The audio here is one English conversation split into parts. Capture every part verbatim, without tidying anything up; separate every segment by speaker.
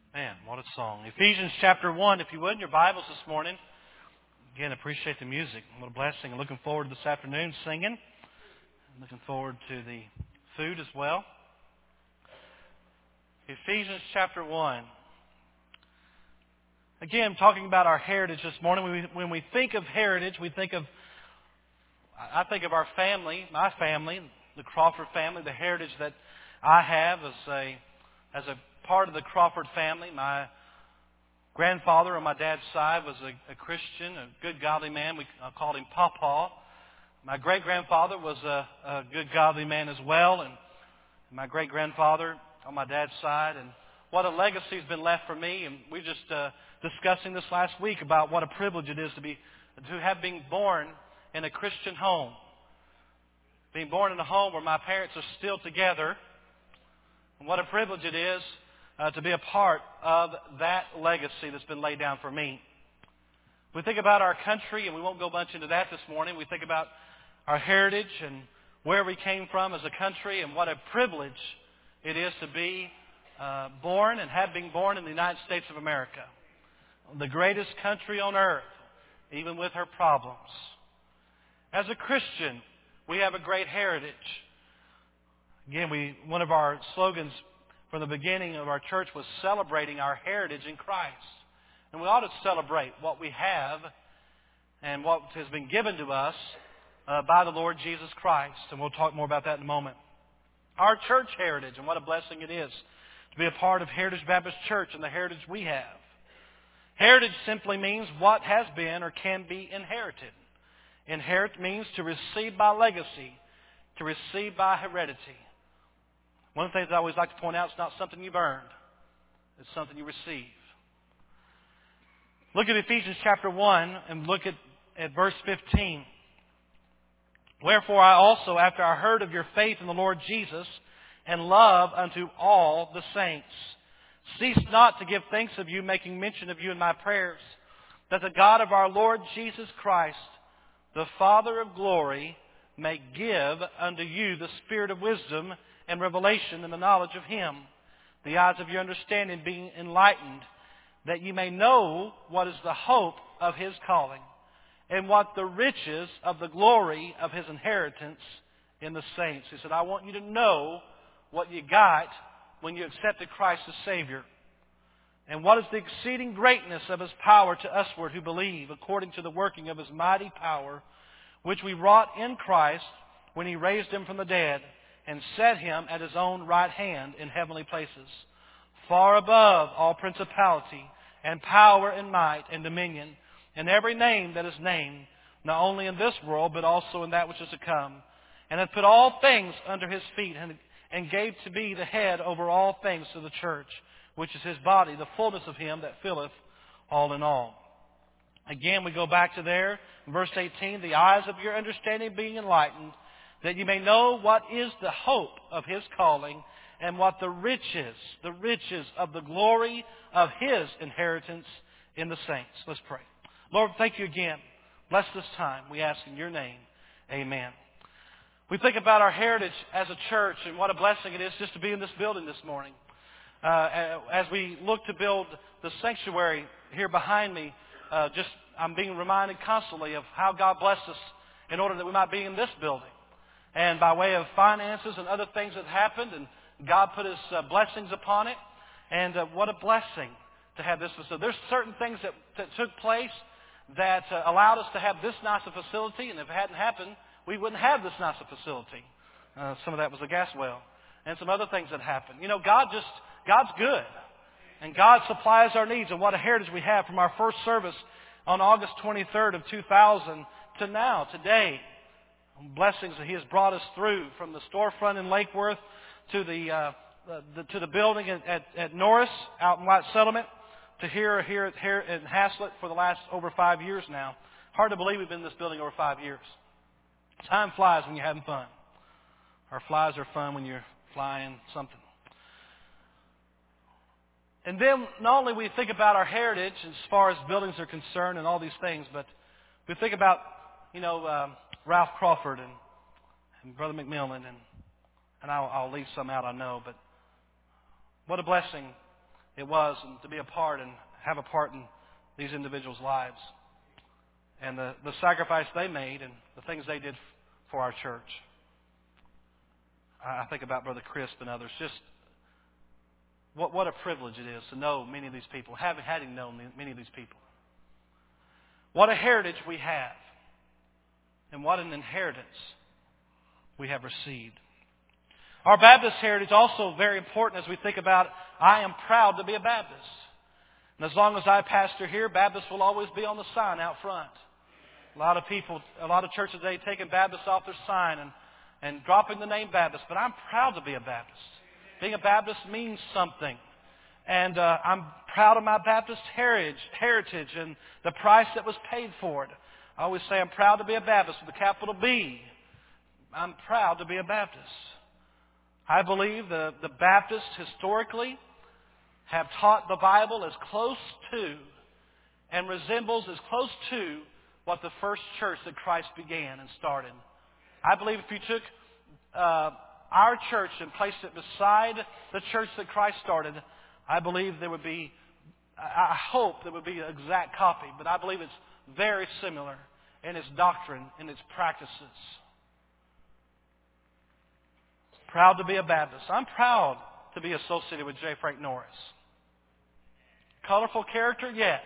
Speaker 1: Man, what a song. Ephesians chapter one, if you would, in your Bibles this morning. Again, appreciate the music. What a blessing. Looking forward to this afternoon singing. Looking forward to the food as well. Ephesians chapter one. Again, talking about our heritage this morning. When we, when we think of heritage, we think of, I think of our family, my family, the Crawford family, the heritage that I have as a, as a part of the Crawford family. My grandfather on my dad's side was a, a Christian, a good godly man. We uh, called him Pawpaw. My great-grandfather was a, a good godly man as well, and my great-grandfather on my dad's side. And what a legacy has been left for me. And we were just uh, discussing this last week about what a privilege it is to be to have been born in a Christian home. Being born in a home where my parents are still together. And what a privilege it is Uh, to be a part of that legacy that's been laid down for me. We think about our country, and we won't go much into that this morning. We think about our heritage and where we came from as a country, and what a privilege it is to be uh, born and have been born in the United States of America. The greatest country on earth, even with her problems. As a Christian, we have a great heritage. Again, we one of our slogans from the beginning of our church was celebrating our heritage in Christ. And we ought to celebrate what we have and what has been given to us uh, by the Lord Jesus Christ. And we'll talk more about that in a moment. Our church heritage, and what a blessing it is to be a part of Heritage Baptist Church and the heritage we have. Heritage simply means what has been or can be inherited. Inherit means to receive by legacy, to receive by heredity. One of the things I always like to point out, it's not something you've earned. It's something you receive. Look at Ephesians chapter one and look at, at verse fifteen. Wherefore I also, after I heard of your faith in the Lord Jesus and love unto all the saints, cease not to give thanks of you, making mention of you in my prayers, that the God of our Lord Jesus Christ, the Father of glory, may give unto you the spirit of wisdom and revelation in the knowledge of Him, the eyes of your understanding being enlightened, that you may know what is the hope of His calling, and what the riches of the glory of His inheritance in the saints. He said, I want you to know what you got when you accepted Christ as Savior, and what is the exceeding greatness of His power to usward who believe, according to the working of His mighty power, which we wrought in Christ when He raised Him from the dead, and set Him at His own right hand in heavenly places, far above all principality and power and might and dominion, and every name that is named, not only in this world, but also in that which is to come, and hath put all things under His feet, and, and gave to be the head over all things to the church, which is His body, the fullness of Him that filleth all in all. Again, we go back to there, in verse eighteen, the eyes of your understanding being enlightened, that you may know what is the hope of His calling, and what the riches, the riches of the glory of His inheritance in the saints. Let's pray. Lord, thank you again. Bless this time. We ask in your name. Amen. We think about our heritage as a church, and what a blessing it is just to be in this building this morning. Uh, as we look to build the sanctuary here behind me, uh, just I'm being reminded constantly of how God blessed us in order that we might be in this building. And by way of finances and other things that happened, and God put His uh, blessings upon it. And uh, what a blessing to have this facility. There's certain things that, that took place that uh, allowed us to have this nice a facility. And if it hadn't happened, we wouldn't have this nice a facility. Uh, some of that was a gas well. And some other things that happened. You know, God just, God's good. And God supplies our needs. And what a heritage we have from our first service on August twenty-third of two thousand to now, today. Blessings that He has brought us through, from the storefront in Lake Worth to the, uh, the to the building at, at, at Norris out in White Settlement, to here here here in Haslett for the last over five years now. Hard to believe we've been in this building over five years. Time flies when you're having fun. Or flies are fun when you're flying something. And then not only we think about our heritage as far as buildings are concerned and all these things, but we think about, you know, um, Ralph Crawford and, and Brother McMillan, and, and I'll, I'll leave some out, I know, but what a blessing it was, and to be a part and have a part in these individuals' lives. And the, the sacrifice they made and the things they did for our church. I think about Brother Crisp and others. Just what, what a privilege it is to know many of these people, having, having known many of these people. What a heritage we have. And what an inheritance we have received. Our Baptist heritage also very important as we think about, I am proud to be a Baptist. And as long as I pastor here, Baptist will always be on the sign out front. A lot of people, a lot of churches today taking Baptist off their sign and, and dropping the name Baptist. But I'm proud to be a Baptist. Being a Baptist means something. And uh, I'm proud of my Baptist heritage, heritage and the price that was paid for it. I always say I'm proud to be a Baptist with a capital B. I'm proud to be a Baptist. I believe the, the Baptists historically have taught the Bible as close to and resembles as close to what the first church that Christ began and started. I believe if you took uh, our church and placed it beside the church that Christ started, I believe there would be, I hope there would be an exact copy, but I believe it's very similar in its doctrine, in its practices. Proud to be a Baptist. I'm proud to be associated with J. Frank Norris. Colorful character, yes.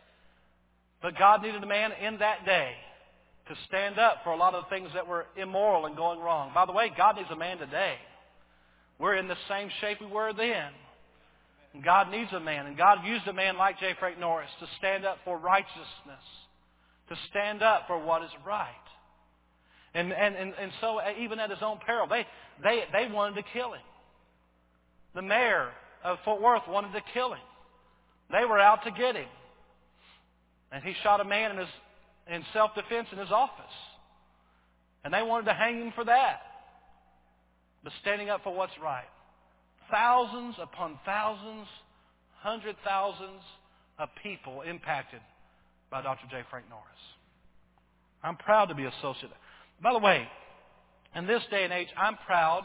Speaker 1: But God needed a man in that day to stand up for a lot of the things that were immoral and going wrong. By the way, God needs a man today. We're in the same shape we were then. And God needs a man. And God used a man like J. Frank Norris to stand up for righteousness, to stand up for what is right. And, and, and, and so even at his own peril, they, they, they wanted to kill him. The mayor of Fort Worth wanted to kill him. They were out to get him. And he shot a man in, his, in self-defense in his office. And they wanted to hang him for that. But standing up for what's right. Thousands upon thousands, hundred thousands of people impacted by Doctor J. Frank Norris. I'm proud to be associated. By the way, in this day and age, I'm proud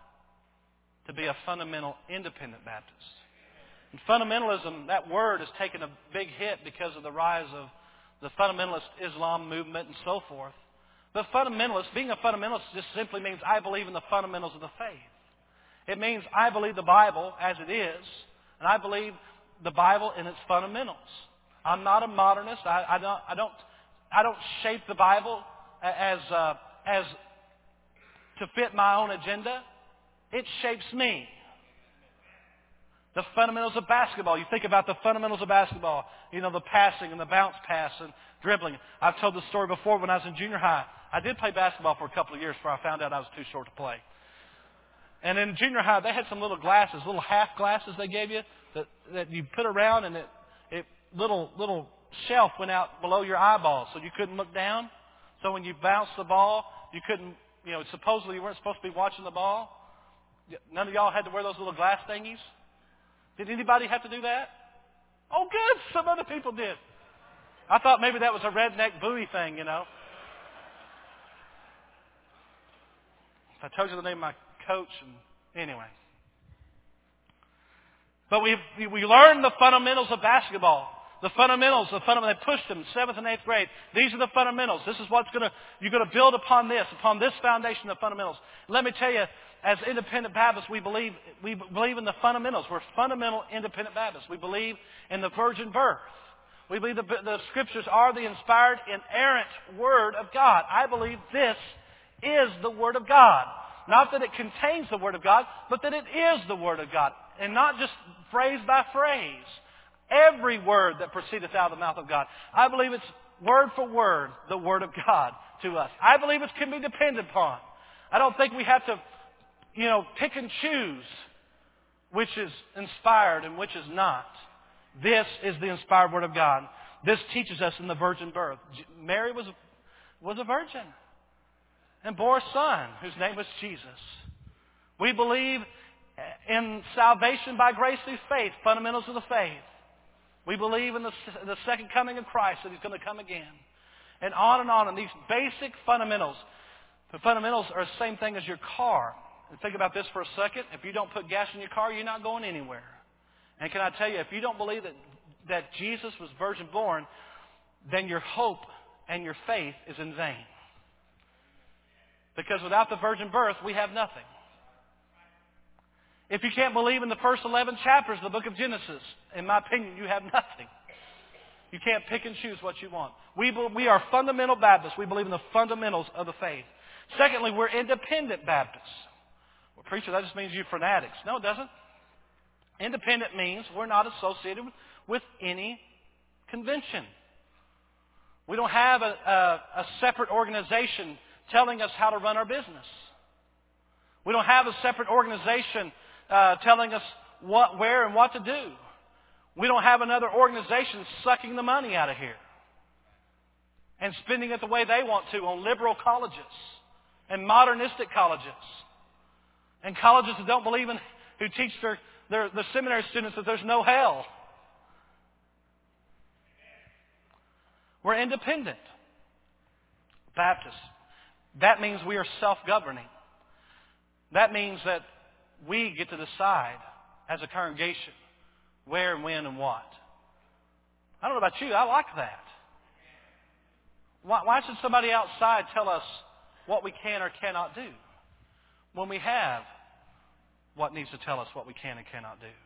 Speaker 1: to be a fundamental independent Baptist. And fundamentalism, that word has taken a big hit because of the rise of the fundamentalist Islam movement and so forth. But fundamentalist, being a fundamentalist just simply means I believe in the fundamentals of the faith. It means I believe the Bible as it is, and I believe the Bible in its fundamentals. I'm not a modernist. I, I don't. I don't. I don't shape the Bible as uh, as to fit my own agenda. It shapes me. The fundamentals of basketball. You think about the fundamentals of basketball. You know, the passing and the bounce pass and dribbling. I've told this story before when I was in junior high. I did play basketball for a couple of years before I found out I was too short to play. And in junior high, they had some little glasses, little half glasses they gave you that, that you put around, and it, it little little shelf went out below your eyeballs so you couldn't look down. So when you bounced the ball, you couldn't, you know, supposedly you weren't supposed to be watching the ball. None of y'all had to wear those little glass thingies. Did anybody have to do that? Oh, good. Some other people did. I thought maybe that was a redneck buoy thing, you know. If I told you the name of my coach, and anyway. But we we learned the fundamentals of basketball. The fundamentals, the fundamentals. They pushed them seventh and eighth grade. These are the fundamentals. This is what's going to, you're going to build upon this, upon this foundation of fundamentals. Let me tell you, as independent Baptists, we believe, we believe in the fundamentals. We're fundamental independent Baptists. We believe in the virgin birth. We believe the, the Scriptures are the inspired, inerrant Word of God. I believe this is the Word of God. Not that it contains the Word of God, but that it is the Word of God. And not just phrase by phrase. Every word that proceedeth out of the mouth of God. I believe it's word for word the Word of God to us. I believe it can be depended upon. I don't think we have to, you know, pick and choose which is inspired and which is not. This is the inspired Word of God. This teaches us in the virgin birth. Mary was, was a virgin and bore a son whose name was Jesus. We believe in salvation by grace through faith, fundamentals of the faith. We believe in the, the second coming of Christ, that He's going to come again. And on and on. And these basic fundamentals. The fundamentals are the same thing as your car. And think about this for a second. If you don't put gas in your car, you're not going anywhere. And can I tell you, if you don't believe that, that Jesus was virgin born, then your hope and your faith is in vain. Because without the virgin birth, we have nothing. If you can't believe in the first eleven chapters of the book of Genesis, in my opinion, you have nothing. You can't pick and choose what you want. We, we are fundamental Baptists. We believe in the fundamentals of the faith. Secondly, we're independent Baptists. Well, preacher, that just means you're fanatics. No, it doesn't. Independent means we're not associated with any convention. We don't have a, a, a separate organization telling us how to run our business. We don't have a separate organization uh, telling us what, where, and what to do. We don't have another organization sucking the money out of here and spending it the way they want to on liberal colleges and modernistic colleges and colleges that don't believe in, who teach their, their the seminary students that there's no hell. We're independent Baptists. That means we are self-governing. That means that we get to decide as a congregation where and when and what. I don't know about you, I like that. Why, why should somebody outside tell us what we can or cannot do when we have what needs to tell us what we can and cannot do?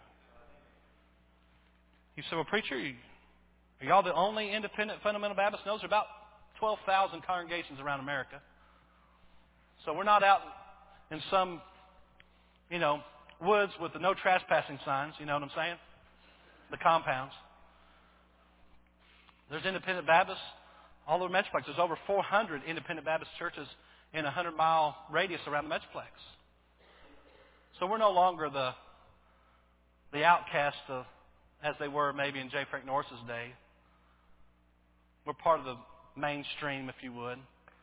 Speaker 1: You say, well, preacher, you, are y'all the only independent fundamental Baptists? No, there's about twelve thousand congregations around America. So we're not out in some, you know, woods with the no trespassing signs, you know what I'm saying? The compounds. There's independent Baptists all over the Metroplex. There's over four hundred independent Baptist churches in a hundred mile radius around the Metroplex. So we're no longer the the outcast of, as they were maybe in J. Frank Norris's day. We're part of the mainstream, if you would.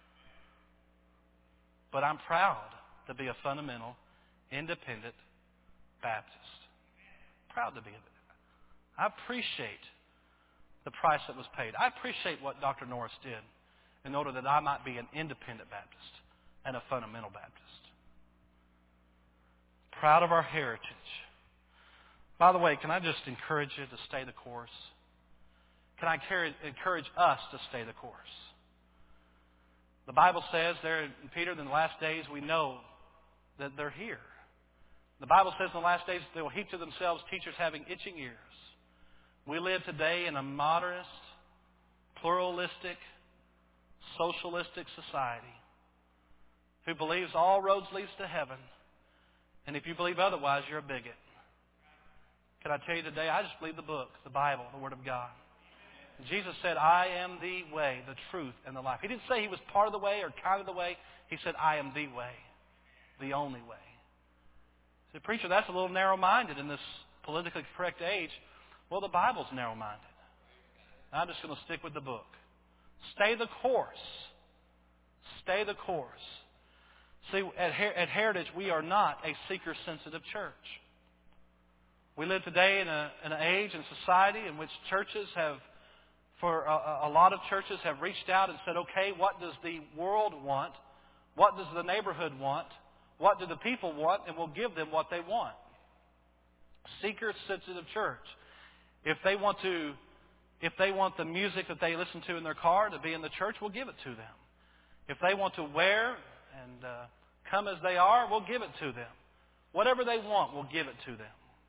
Speaker 1: But I'm proud to be a fundamental, independent Baptist. Proud to be of it. I appreciate the price that was paid. I appreciate what Doctor Norris did in order that I might be an independent Baptist and a fundamental Baptist. Proud of our heritage. By the way, can I just encourage you to stay the course? Can I encourage us to stay the course? The Bible says there in Peter, in the last days, we know that they're here. The Bible says in the last days they will heap to themselves teachers having itching ears. We live today in a modernist, pluralistic, socialistic society who believes all roads lead to heaven. And if you believe otherwise, you're a bigot. Can I tell you today, I just believe the book, the Bible, the Word of God. Jesus said, I am the way, the truth, and the life. He didn't say He was part of the way or kind of the way. He said, I am the way, the only way. So, preacher, that's a little narrow-minded in this politically correct age. Well, the Bible's narrow-minded. I'm just going to stick with the book. Stay the course. Stay the course. See, at, Her- at Heritage, we are not a seeker-sensitive church. We live today in, a, in an age and society in which churches have, for a, a lot of churches, have reached out and said, okay, what does the world want? What does the neighborhood want? What do the people want? And we'll give them what they want. Seeker-sensitive church. If they want to, if they want the music that they listen to in their car to be in the church, we'll give it to them. If they want to wear and uh, come as they are, we'll give it to them. Whatever they want, we'll give it to them.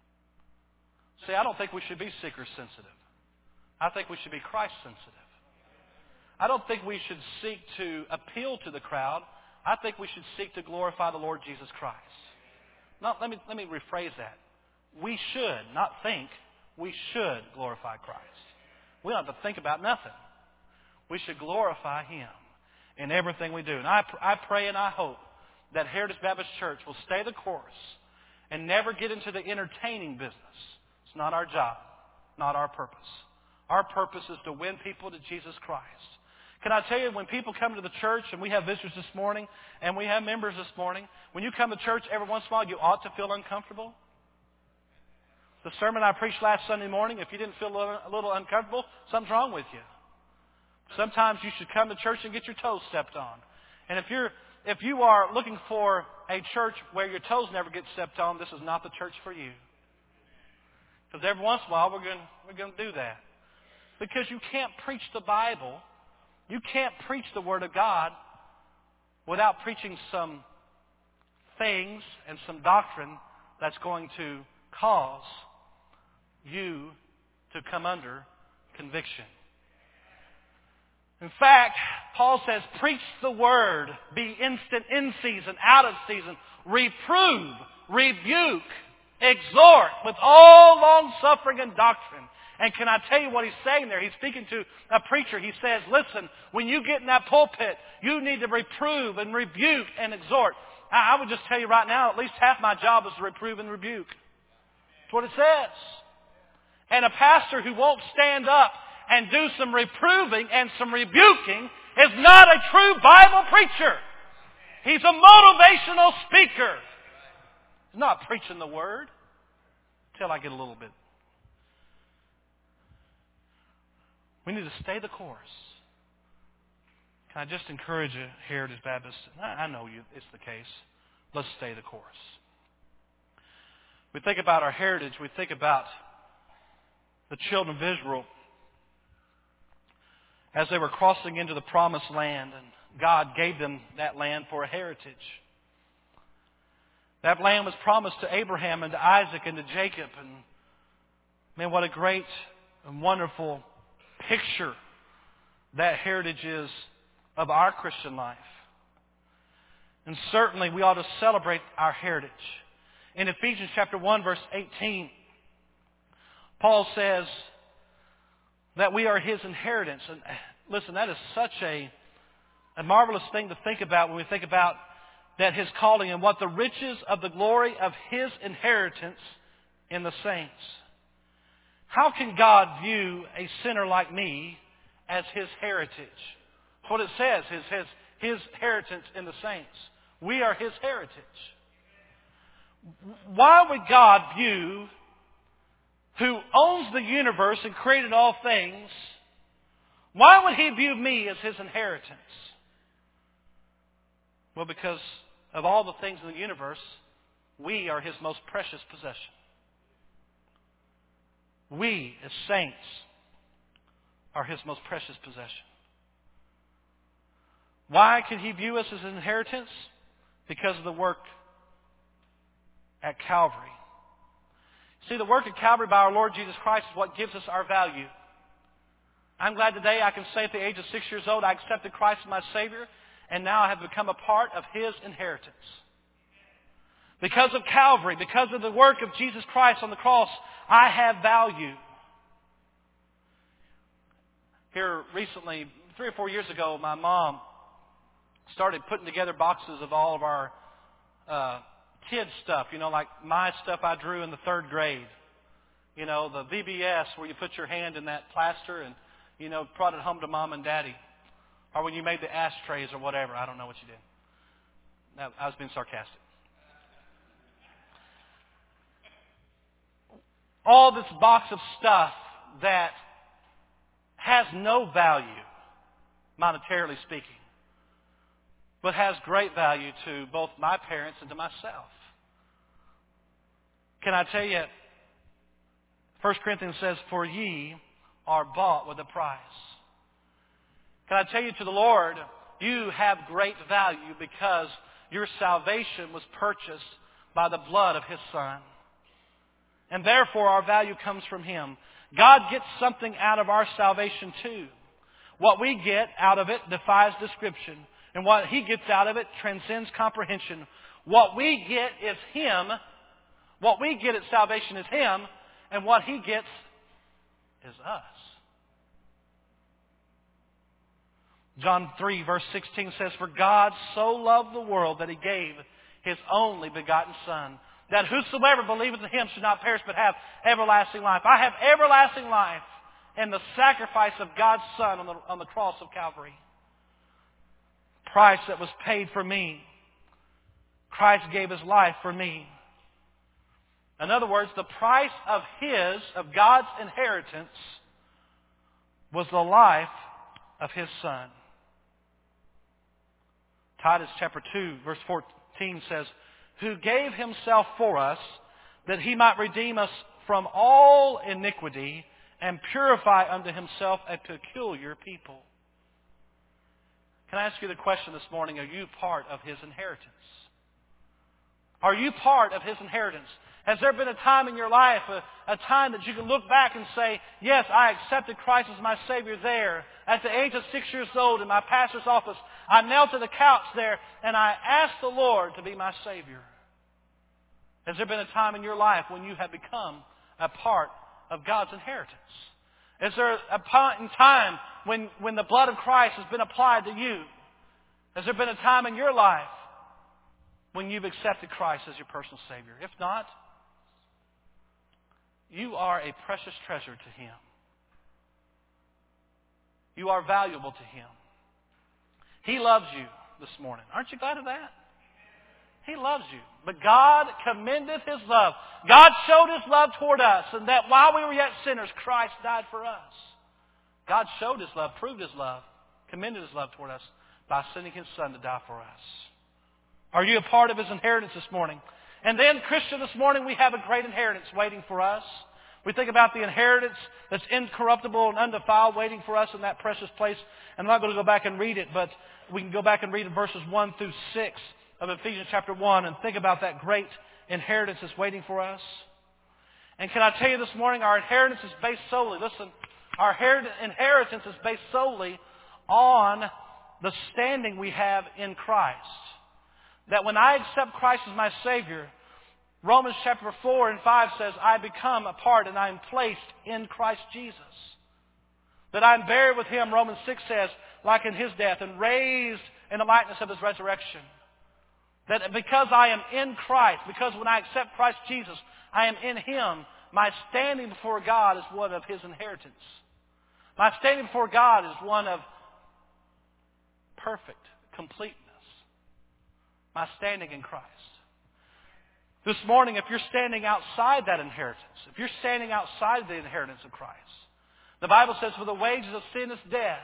Speaker 1: See, I don't think we should be seeker-sensitive. I think we should be Christ-sensitive. I don't think we should seek to appeal to the crowd. I think we should seek to glorify the Lord Jesus Christ. Now, let me, let me rephrase that. We should, not think, we should glorify Christ. We don't have to think about nothing. We should glorify Him in everything we do. And I, I pray and I hope that Heritage Baptist Church will stay the course and never get into the entertaining business. It's not our job, not our purpose. Our purpose is to win people to Jesus Christ. Can I tell you, when people come to the church, and we have visitors this morning, and we have members this morning, when you come to church every once in a while, you ought to feel uncomfortable. The sermon I preached last Sunday morning, if you didn't feel a little uncomfortable, something's wrong with you. Sometimes you should come to church and get your toes stepped on. And if you're if you are looking for a church where your toes never get stepped on, this is not the church for you. Because every once in a while we're going we're going to do that. Because you can't preach the Bible, you can't preach the Word of God without preaching some things and some doctrine that's going to cause you to come under conviction. In fact, Paul says, preach the Word, be instant in season, out of season, reprove, rebuke, exhort with all long suffering and doctrine. And can I tell you what he's saying there? He's speaking to a preacher. He says, listen, when you get in that pulpit, you need to reprove and rebuke and exhort. I would just tell you right now, at least half my job is to reprove and rebuke. That's what it says. And a pastor who won't stand up and do some reproving and some rebuking is not a true Bible preacher. He's a motivational speaker. He's not preaching the Word. Until I get a little bit. We need to stay the course. Can I just encourage you, Heritage Baptist? I know you, it's the case. Let's stay the course. We think about our heritage. We think about the children of Israel as they were crossing into the promised land, and God gave them that land for a heritage. That land was promised to Abraham and to Isaac and to Jacob. And man, what a great and wonderful picture that heritage is of our Christian life. And certainly we ought to celebrate our heritage. In Ephesians chapter one, verse eighteen, Paul says that we are His inheritance. And listen, that is such a, a marvelous thing to think about when we think about that His calling and what the riches of the glory of His inheritance in the saints. How can God view a sinner like me as His heritage? That's what it says, His, his, his inheritance in the saints. We are His heritage. Why would God view who owns the universe and created all things, why would He view me as His inheritance? Well, because of all the things in the universe, we are His most precious possession. We, as saints, are His most precious possession. Why can He view us as an inheritance? Because of the work at Calvary. See, the work at Calvary by our Lord Jesus Christ is what gives us our value. I'm glad today I can say at the age of six years old, I accepted Christ as my Savior, and now I have become a part of His inheritance. Because of Calvary, because of the work of Jesus Christ on the cross, I have value. Here recently, three or four years ago, my mom started putting together boxes of all of our uh, kids stuff. You know, like my stuff I drew in the third grade. You know, the V B S where you put your hand in that plaster and, you know, brought it home to Mom and Daddy. Or when you made the ashtrays or whatever. I don't know what you did. No, I was being sarcastic. All this box of stuff that has no value, monetarily speaking, but has great value to both my parents and to myself. Can I tell you, First Corinthians says, for ye are bought with a price. Can I tell you, to the Lord, you have great value because your salvation was purchased by the blood of His Son. And therefore our value comes from Him. God gets something out of our salvation too. What we get out of it defies description. And what He gets out of it transcends comprehension. What we get is Him. What we get at salvation is Him. And what He gets is us. John three verse sixteen says, for God so loved the world that He gave His only begotten Son, that whosoever believeth in Him should not perish but have everlasting life. I have everlasting life in the sacrifice of God's Son on the, on the cross of Calvary. Price that was paid for me. Christ gave His life for me. In other words, the price of His, of God's inheritance, was the life of His Son. Titus chapter two, verse fourteen says, who gave Himself for us, that He might redeem us from all iniquity and purify unto himself a peculiar people. Can I ask you the question this morning, are you part of his inheritance? Are you part of his inheritance? Has there been a time in your life, a, a time that you can look back and say, yes, I accepted Christ as my Savior there. At the age of six years old in my pastor's office, I knelt to the couch there and I asked the Lord to be my Savior. Has there been a time in your life when you have become a part of God's inheritance? Is there a point in time when, when the blood of Christ has been applied to you? Has there been a time in your life when you've accepted Christ as your personal Savior? If not, you are a precious treasure to Him. You are valuable to Him. He loves you this morning. Aren't you glad of that? He loves you. But God commendeth His love. God showed His love toward us, and that while we were yet sinners, Christ died for us. God showed His love, proved His love, commended His love toward us by sending His Son to die for us. Are you a part of His inheritance this morning? And then, Christian, this morning we have a great inheritance waiting for us. We think about the inheritance that's incorruptible and undefiled waiting for us in that precious place. And I'm not going to go back and read it, but we can go back and read verses one through six of Ephesians chapter one and think about that great inheritance that's waiting for us. And can I tell you this morning, our inheritance is based solely, listen, our inheritance is based solely on the standing we have in Christ. That when I accept Christ as my Savior, Romans chapter four and five says, I become a part and I am placed in Christ Jesus. That I am buried with Him, Romans six says, like in His death, and raised in the likeness of His resurrection. That because I am in Christ, because when I accept Christ Jesus, I am in Him, my standing before God is one of His inheritance. My standing before God is one of perfect completeness. My standing in Christ. This morning, if you're standing outside that inheritance, if you're standing outside the inheritance of Christ, the Bible says, for the wages of sin is death.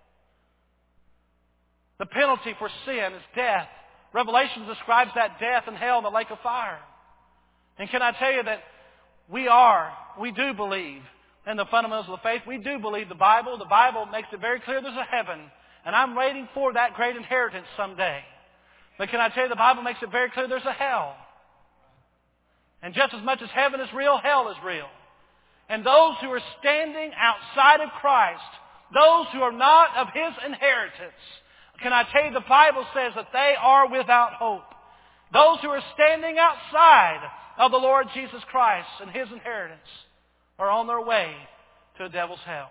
Speaker 1: The penalty for sin is death. Revelation describes that death and hell and the lake of fire. And can I tell you that we are, we do believe in the fundamentals of the faith. We do believe the Bible. The Bible makes it very clear there's a heaven. And I'm waiting for that great inheritance someday. But can I tell you, the Bible makes it very clear there's a hell. And just as much as heaven is real, hell is real. And those who are standing outside of Christ, those who are not of His inheritance, can I tell you, the Bible says that they are without hope. Those who are standing outside of the Lord Jesus Christ and His inheritance are on their way to the devil's hell.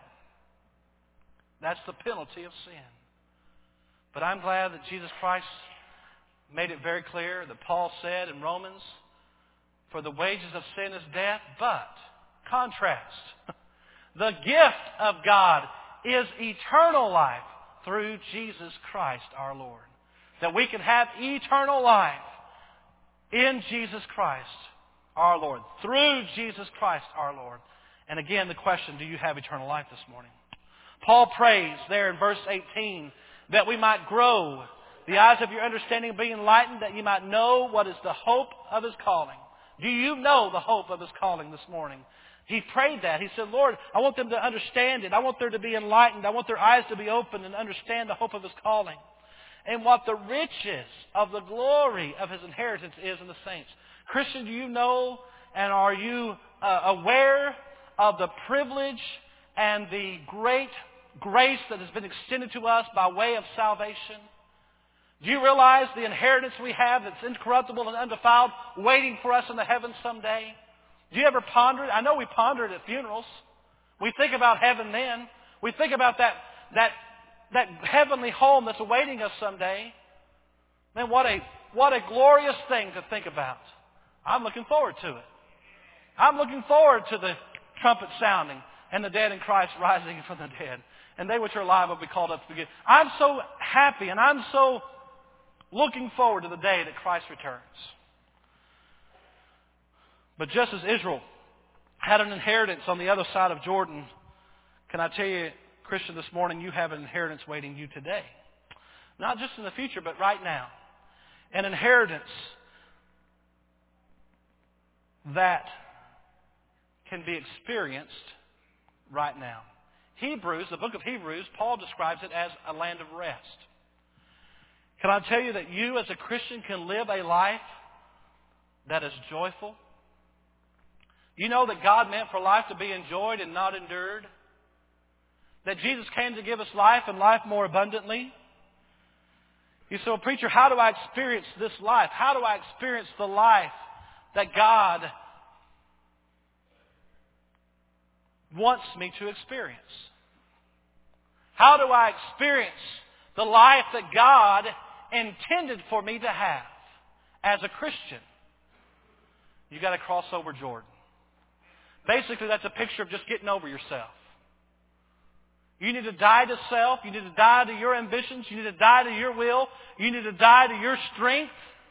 Speaker 1: That's the penalty of sin. But I'm glad that Jesus Christ made it very clear that Paul said in Romans, for the wages of sin is death, but, contrast, the gift of God is eternal life through Jesus Christ our Lord. That we can have eternal life in Jesus Christ our Lord. Through Jesus Christ our Lord. And again, the question, do you have eternal life this morning? Paul prays there in verse eighteen that we might grow, the eyes of your understanding be enlightened, that you might know what is the hope of His calling. Do you know the hope of His calling this morning? He prayed that. He said, Lord, I want them to understand it. I want them to be enlightened. I want their eyes to be open and understand the hope of His calling. And what the riches of the glory of His inheritance is in the saints. Christian, do you know and are you uh, aware of the privilege and the great grace that has been extended to us by way of salvation? Do you realize the inheritance we have that's incorruptible and undefiled waiting for us in the heavens someday? Do you ever ponder it? I know we ponder it at funerals. We think about heaven then. We think about that, that, that heavenly home that's awaiting us someday. Man, what a, what a glorious thing to think about. I'm looking forward to it. I'm looking forward to the trumpet sounding and the dead in Christ rising from the dead. And they which are alive will be called up to begin. I'm so happy and I'm so looking forward to the day that Christ returns. But just as Israel had an inheritance on the other side of Jordan, can I tell you, Christian, this morning, you have an inheritance waiting you today. Not just in the future, but right now. An inheritance that can be experienced right now. Hebrews, the book of Hebrews, Paul describes it as a land of rest. Can I tell you that you as a Christian can live a life that is joyful? You know that God meant for life to be enjoyed and not endured? That Jesus came to give us life and life more abundantly? You say, well, preacher, how do I experience this life? How do I experience the life that God wants me to experience? How do I experience the life that God intended for me to have as a Christian? You've got to cross over Jordan. Basically, that's a picture of just getting over yourself. You need to die to self. You need to die to your ambitions. You need to die to your will. You need to die to your strength.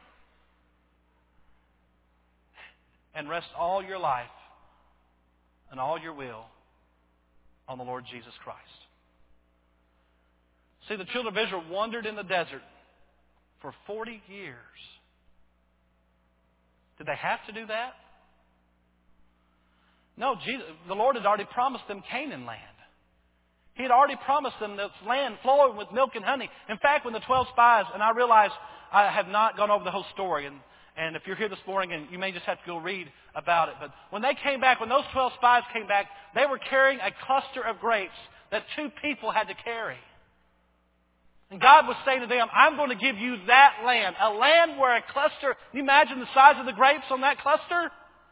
Speaker 1: And rest all your life and all your will on the Lord Jesus Christ. See, the children of Israel wandered in the desert for forty years. Did they have to do that? No, Jesus, the Lord had already promised them Canaan land. He had already promised them this land flowing with milk and honey. In fact, when the twelve spies, and I realize I have not gone over the whole story, and, and if you're here this morning, and you may just have to go read about it, but when they came back, when those twelve spies came back, they were carrying a cluster of grapes that two people had to carry. And God was saying to them, I'm going to give you that land, a land where a cluster, can you imagine the size of the grapes on that cluster?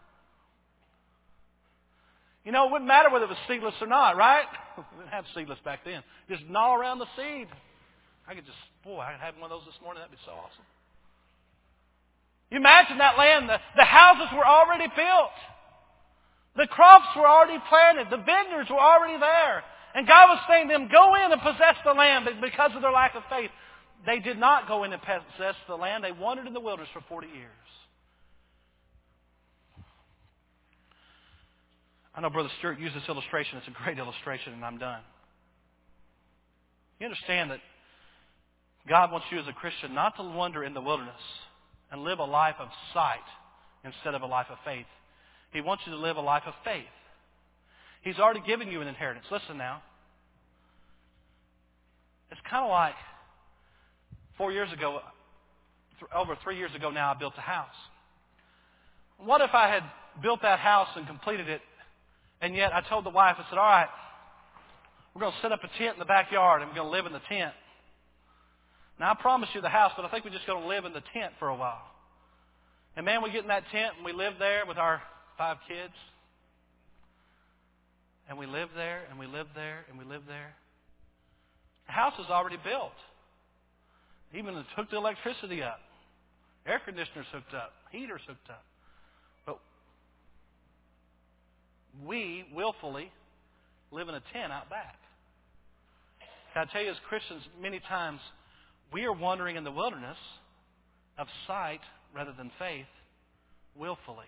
Speaker 1: You know, it wouldn't matter whether it was seedless or not, right? We didn't have seedless back then. Just gnaw around the seed. I could just, boy, I could have one of those this morning. That'd be so awesome. You imagine that land. The, the houses were already built. The crops were already planted. The vineyards were already there. And God was saying to them, go in and possess the land. But because of their lack of faith, they did not go in and possess the land. They wandered in the wilderness for forty years. I know Brother Stewart used this illustration. It's a great illustration, and I'm done. You understand that God wants you as a Christian not to wander in the wilderness and live a life of sight instead of a life of faith. He wants you to live a life of faith. He's already given you an inheritance. Listen now. It's kind of like four years ago, over three years ago now, I built a house. What if I had built that house and completed it, and yet I told the wife, I said, all right, we're going to set up a tent in the backyard and we're going to live in the tent. Now, I promised you the house, but I think we're just going to live in the tent for a while. And man, we get in that tent and we live there with our five kids. And we live there, and we live there, and we live there. The house is already built. Even it hooked the electricity up. Air conditioners hooked up. Heaters hooked up. But we willfully live in a tent out back. Can I tell you, as Christians, many times we are wandering in the wilderness of sight rather than faith willfully.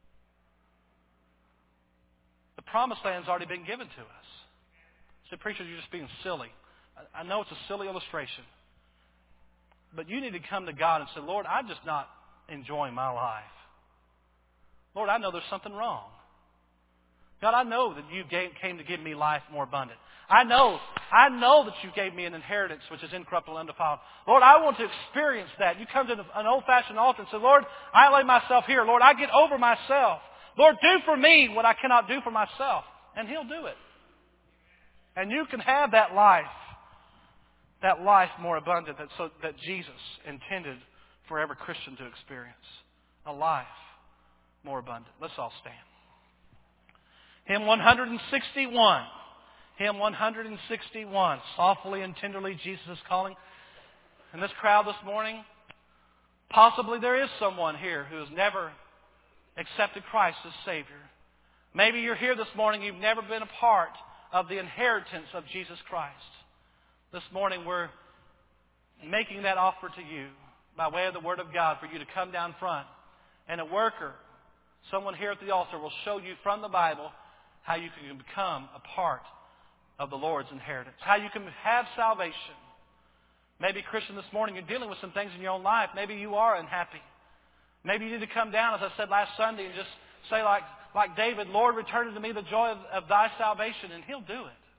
Speaker 1: The promised land's already been given to us. So, preacher, you're just being silly. I know it's a silly illustration. But you need to come to God and say, Lord, I'm just not enjoying my life. Lord, I know there's something wrong. God, I know that you gave, came to give me life more abundant. I know, I know that you gave me an inheritance which is incorruptible and undefiled. Lord, I want to experience that. You come to an old-fashioned altar and say, Lord, I lay myself here. Lord, I get over myself. Lord, do for me what I cannot do for myself. And He'll do it. And you can have that life, that life more abundant that, so, that Jesus intended for every Christian to experience. A life more abundant. Let's all stand. Hymn one sixty-one. Hymn one sixty-one. Softly and tenderly Jesus is calling. In this crowd this morning, possibly there is someone here who has never accepted Christ as Savior. Maybe you're here this morning, you've never been a part of the inheritance of Jesus Christ. This morning we're making that offer to you by way of the Word of God for you to come down front. And a worker, someone here at the altar, will show you from the Bible how you can become a part of the Lord's inheritance. How you can have salvation. Maybe, Christian, this morning you're dealing with some things in your own life. Maybe you are unhappy. Maybe you need to come down, as I said last Sunday, and just say like like David, Lord, return unto me the joy of, of thy salvation, and He'll do it.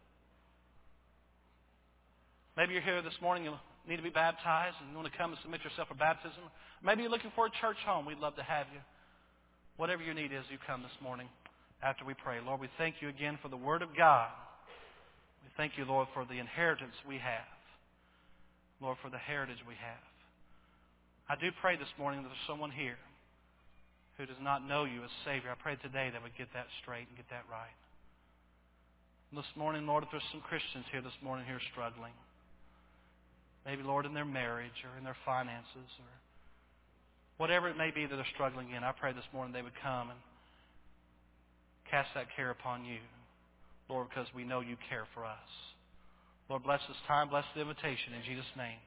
Speaker 1: Maybe you're here this morning, you need to be baptized, and you want to come and submit yourself for baptism. Maybe you're looking for a church home. We'd love to have you. Whatever your need is, you come this morning after we pray. Lord, we thank you again for the Word of God. We thank you, Lord, for the inheritance we have. Lord, for the heritage we have. I do pray this morning that there's someone here who does not know you as Savior. I pray today they would get that straight and get that right. This morning, Lord, if there's some Christians here this morning who are struggling, maybe, Lord, in their marriage or in their finances or whatever it may be that they're struggling in, I pray this morning they would come and cast that care upon you, Lord, because we know you care for us. Lord, bless this time, bless the invitation in Jesus' name.